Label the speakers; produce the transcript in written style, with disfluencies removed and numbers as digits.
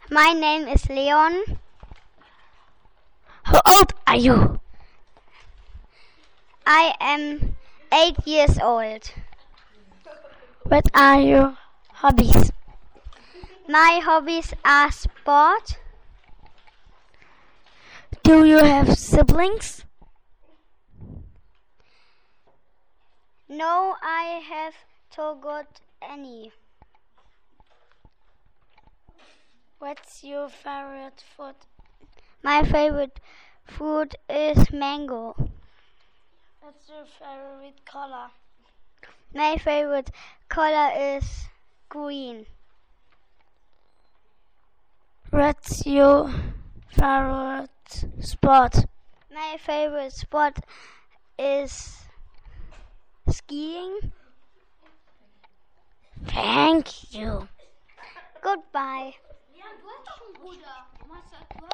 Speaker 1: My name is Leon.
Speaker 2: How old are you?
Speaker 1: I am 8 years old.
Speaker 2: What are your hobbies?
Speaker 1: My hobbies are sport.
Speaker 2: Do you have siblings?
Speaker 1: No, I have to got any.
Speaker 2: What's your favorite food?
Speaker 1: My favorite fruit is mango.
Speaker 2: What's your favorite color?
Speaker 1: My favorite color is green.
Speaker 2: What's your favorite sport?
Speaker 1: My favorite sport is skiing.
Speaker 2: Thank you.
Speaker 1: Goodbye.